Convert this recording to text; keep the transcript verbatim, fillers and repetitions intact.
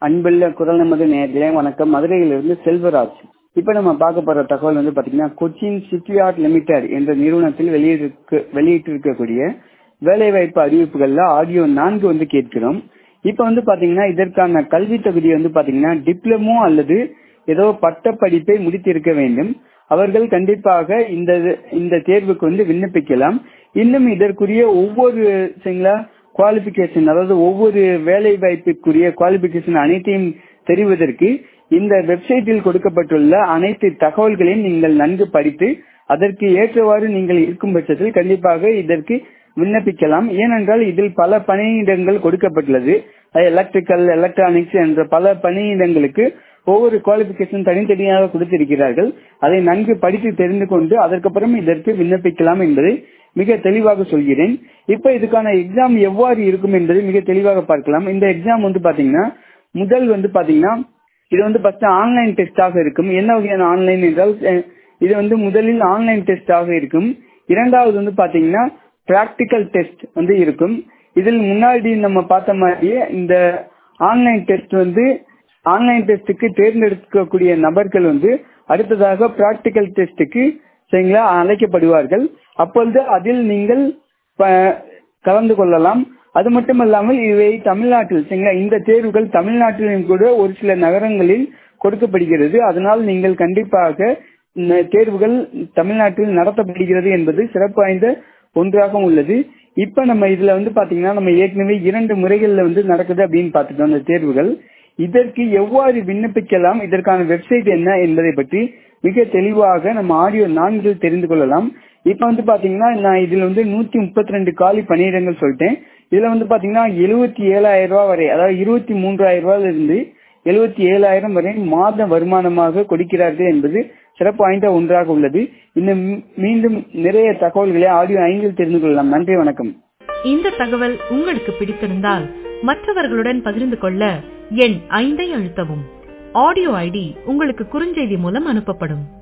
அன்புள்ள குரல் நமது நேயர்களே வணக்கம். மதுரையிலிருந்து செல்வராஜ். இப்ப நம்ம பார்க்க போற தகவல் வந்து பாத்தீங்கன்னா, கொச்சின் ஷிப்யார்ட் லிமிடெட் என்ற நிறுவனத்தில் வெளியிட்டு வெளியிட்டிருக்கக்கூடிய வேலைவாய்ப்பு அறிவிப்புகள்ல ஆடியோ நான்கு வந்து கேட்கிறோம். இப்ப வந்து பாத்தீங்கன்னா, இதற்கான கல்வி தகுதி வந்து பாத்தீங்கன்னா டிப்ளமோ அல்லது ஏதோ பட்ட படிப்பை முடித்திருக்க வேண்டும். அவர்கள் கண்டிப்பாக இந்த இந்த தேர்வுக்கு வந்து விண்ணப்பிக்கலாம். இன்னும் இதற்குரிய ஒவ்வொரு சரிங்களா குவாலிபிகேஷன், அதாவது ஒவ்வொரு வேலை வாய்ப்பிற்குரிய குவாலிபிகேஷன் அனைத்தையும் தெரிவதற்கு இந்த வெப்சைட்டில் கொடுக்கப்பட்டுள்ள அனைத்து தகவல்களையும் நீங்கள் நன்கு படித்து அதற்கு ஏற்றவாறு நீங்கள் இருக்கும் பட்சத்தில் கண்டிப்பாக இதற்கு விண்ணப்பிக்கலாம். ஏனென்றால் இதில் பல பணியிடங்கள் கொடுக்கப்பட்டுள்ளது. எலக்ட்ரிக்கல், எலக்ட்ரானிக்ஸ் என்ற பல பணியிடங்களுக்கு ஒவ்வொரு குவாலிபிகேஷன் தனித்தனியாக கொடுத்திருக்கிறார்கள். அதை நன்கு படித்து தெரிந்து கொண்டு அதற்கப்புறம் இதற்கு விண்ணப்பிக்கலாம் என்பதை மிக தெளிவாக சொல்கிறேன். இப்ப இதுக்கான எக்ஸாம் எவ்வாறு இருக்கும் என்பதை மிக தெளிவாக பார்க்கலாம். இந்த எக்ஸாம் வந்து பாத்தீங்கன்னா, முதல் வந்து பாத்தீங்கன்னா இது வந்து ஃபர்ஸ்ட் ஆன்லைன் டெஸ்டாக இருக்கும். என்ன வகையான ஆன்லைன் என்றால், இது வந்து முதலில் ஆன்லைன் டெஸ்டாக இருக்கும். இரண்டாவது வந்து பாத்தீங்கன்னா பிராக்டிக்கல் டெஸ்ட் வந்து இருக்கும். இதில் முன்னாடி நம்ம பார்த்த மாதிரியே இந்த ஆன்லைன் டெஸ்ட் வந்து ஆன்லைன் டெஸ்டுக்கு தேர்ந்தெடுக்கக்கூடிய நபர்கள் வந்து அடுத்ததாக பிராக்டிக்கல் டெஸ்டுக்கு சரிங்களா அழைக்கப்படுவார்கள். அப்பொழுது அதில் நீங்கள் கலந்து கொள்ளலாம். அது மட்டுமல்லாமல் இவை தமிழ்நாட்டில் சரிங்களா இந்த தேர்வுகள் தமிழ்நாட்டிலும் கூட ஒரு சில நகரங்களில் கொடுக்கப்படுகிறது. அதனால் நீங்கள் கண்டிப்பாக தேர்வுகள் தமிழ்நாட்டில் நடத்தப்படுகிறது என்பது சிறப்பு வாய்ந்த ஒன்றாக உள்ளது. இப்ப நம்ம இதுல வந்து பாத்தீங்கன்னா, நம்ம ஏற்கனவே இரண்டு முறைகள்ல வந்து நடக்குது அப்படின்னு பாத்துட்டோம் அந்த தேர்வுகள். இதற்கு எவ்வாறு விண்ணப்பிக்கலாம், இதற்கான வெப்சைட் என்ன என்பதை பற்றி மிக தெளிவாக நம்ம ஆடியோ நான்கில் தெரிந்து கொள்ளலாம். இப்ப வந்து பாத்தீங்கன்னா, நான் இதுல வந்து நூத்தி முப்பத்தி ரெண்டு காலி பணியிடங்கள் சொல்லிட்டேன். இதுல வந்து பாத்தீங்கன்னா எழுபத்தி ஏழாயிரம் ரூபாய் வரை, அதாவது இருபத்தி மூன்றாயிரம் ரூபாயில இருந்து எழுபத்தி ஏழாயிரம் வரை மாத வருமானமாக கொடுக்கிறார்கள் என்பது சிறப்பு வாய்ந்த ஒன்றாக உள்ளது. இன்னும் மீண்டும் நிறைய தகவல்களை ஆடியோ ஐந்தில் தெரிந்து கொள்ளலாம். நன்றி, வணக்கம். இந்த தகவல் உங்களுக்கு பிடித்திருந்தால் மற்றவர்களுடன் பகிர்ந்து கொள்ள எண் ஐந்தை அழுத்தவும். ஆடியோ ஐடி உங்களுக்கு குறுஞ்செய்தி மூலம் அனுப்பப்படும்.